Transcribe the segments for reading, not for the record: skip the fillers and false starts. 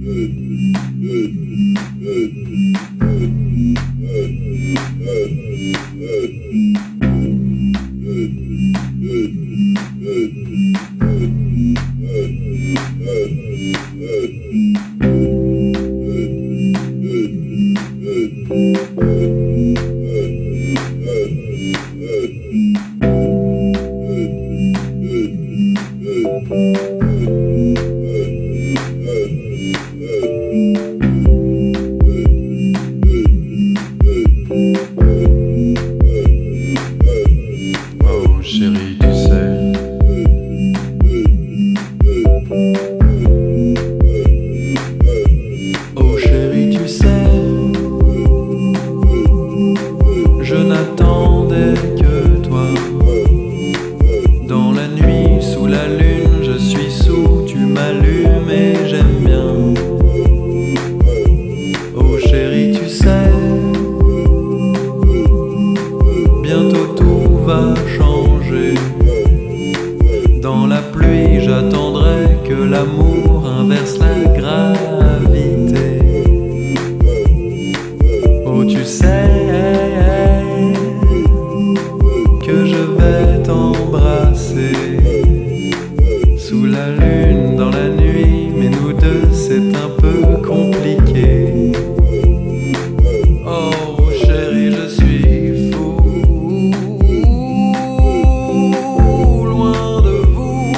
Oh chérie, tu sais, oh chérie, tu sais, je n'attendais que toi. Dans la nuit, sous la lune, je suis sous, tu m'allumes et j'aime bien. Oh chérie, tu sais, bientôt tout va changer. Dans la pluie, j'attendrai que l'amour inverse la gravité. Oh tu sais que je vais t'embrasser sous la lune, dans la nuit, mais nous deux c'est un peu compliqué. Oh chérie, je suis fou, loin de vous,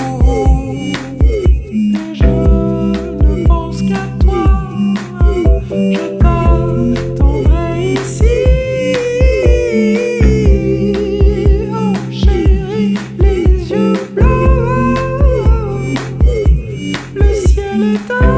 et je ne pense qu'à toi, je t'attendrai ici. Oh chérie, les yeux bleus, le ciel est